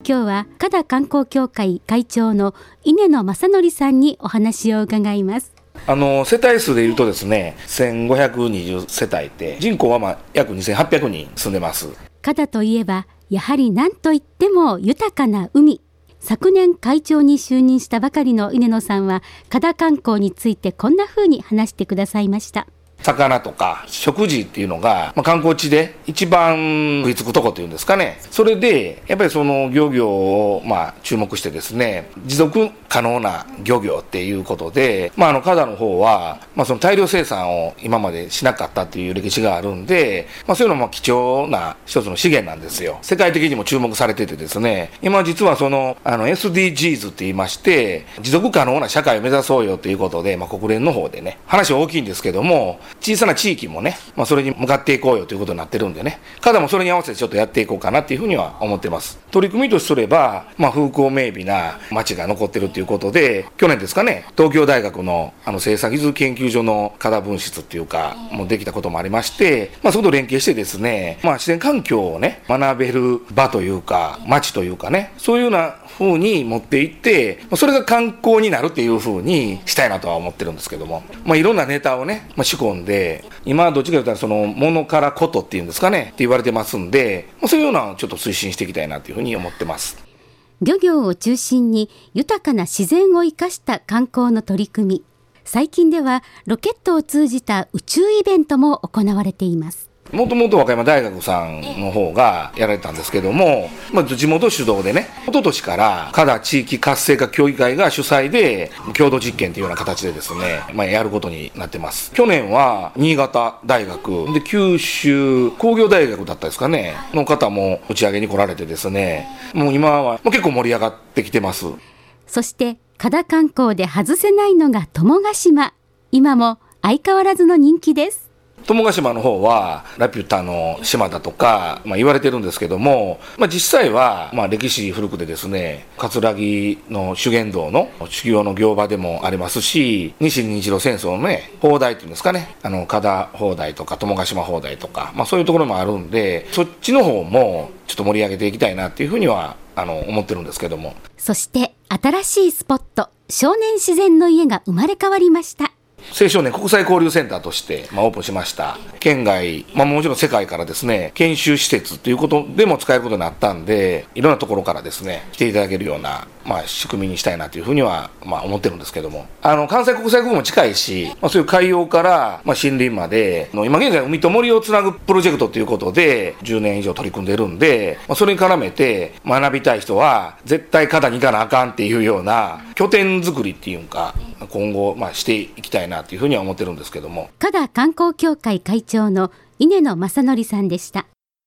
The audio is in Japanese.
今日は加田観光協会会長の稲野正則さんにお話を伺います。 世帯数でいうとですね、1520世帯で人口は約2800人住んでます。 加田といえばやはり何といっても豊かな海。昨年会長に就任したばかりの稲野さんは加田観光についてこんな風に話してくださいました。 魚とか食事っていうのが、観光地で一番食いつくとこっていうんですかね。それでやっぱりその漁業を注目してですね、持続可能な漁業っていうことで、加田の方は、その大量生産を今までしなかったっていう歴史があるんで、そういうのも貴重な一つの資源なんですよ。世界的にも注目されててですね、今実はそのSDGs って言いまして、持続可能な社会を目指そうよということで、国連の方でね、話は大きいんですけども、小さな地域もね、それに向かっていこうよということになってるんでね、加田もそれに合わせてちょっとやっていこうかなっていうふうには思ってます。取り組みとすれば、風光明媚な街が残ってるということで、去年ですかね、東京大学の政策技術研究所の加田分室っていうか、もうできたこともありまして、そこと連携してですね、自然環境をね、学べる場というか、街というかね、そういうような風に持っていって、それが観光になるっていう風にしたいなとは思ってるんですけども、いろんなネタをね、仕込んで、今どっちかというとその物からことっていうんですかねって言われてますんで、そういうようなちょっと推進していきたいなというふうに思ってます。 漁業を中心に豊かな自然を生かした観光の取り組み、最近ではロケットを通じた宇宙イベントも行われています。 もともと和歌山大学さんの方がやられたんですけども、地元主導でね、一昨年から加田地域活性化協議会が主催で共同実験というような形でですね、やることになってます。去年は新潟大学で九州工業大学だったですかねの方も打ち上げに来られてですね、もう今は結構盛り上がってきてます。 そして加田観光で外せないのが友ヶ島。今も相変わらずの人気です。 友ヶ島の方はラピュタの島だとか、言われてるんですけども、実際は歴史古くでですね、葛城の修験道の修行の行場でもありますし、西日露戦争のね、砲台っていうんですかね、加田砲台とか友ヶ島砲台とか、そういうところもあるんで、そっちの方もちょっと盛り上げていきたいなっていうふうには思ってるんですけども。 そして新しいスポット、少年自然の家が生まれ変わりました。 青少年国際交流センターとして、オープンしました。県外、もちろん世界からですね、研修施設ということでも使えることになったんで、いろんなところからですね、来ていただけるような、仕組みにしたいなというふうには、思ってるんですけども。関西国際空港も近いし、そういう海洋から、森林まで、今現在海と森をつなぐプロジェクトということで、10年以上取り組んでるんで、それに絡めて学びたい人は、絶対加田に行かなあかんっていうような、拠点作りっていうか、今後、していきたいなというふうには思ってるんですけども。 加田観光協会会長の稲野正則さんでした。